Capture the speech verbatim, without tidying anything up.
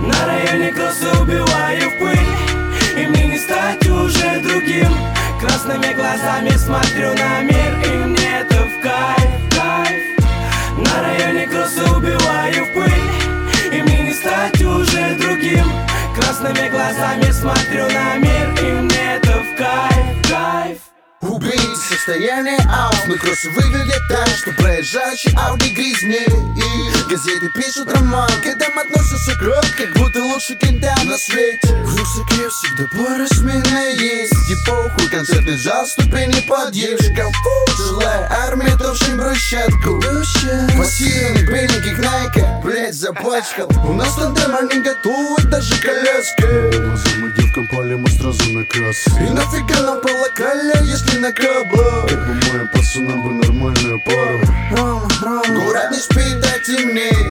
На районе кроссы убиваю в пыль, и мне не стать уже другим. Красными глазами смотрю на мир, и мне это в кайф, кайф. На районе кроссы убиваю в пыль, и мне не стать уже другим. Красными глазами смотрю на мир, и мне это в кайф, кайф. Убить состояние аут, но кроссы выглядят так, что проезжающий Ауди грязнее. И газеты пишут роман, к этому относятся кровь, как будто лучше кента на свете. В рюкзаке всегда пара смены есть, и похуй, концертный зал, ступени подъезжиков. Жилая армия, топчем брусчатку. Фасированный бельник Найка, блять, запачкал. У нас тандем, они готовы, даже коляски. Мы девкам палим, а сразу на крас. И нафига нам по локале, если на кабло? Как бы моим пацанам бы нормальную пару. Город не спит, а темнеет.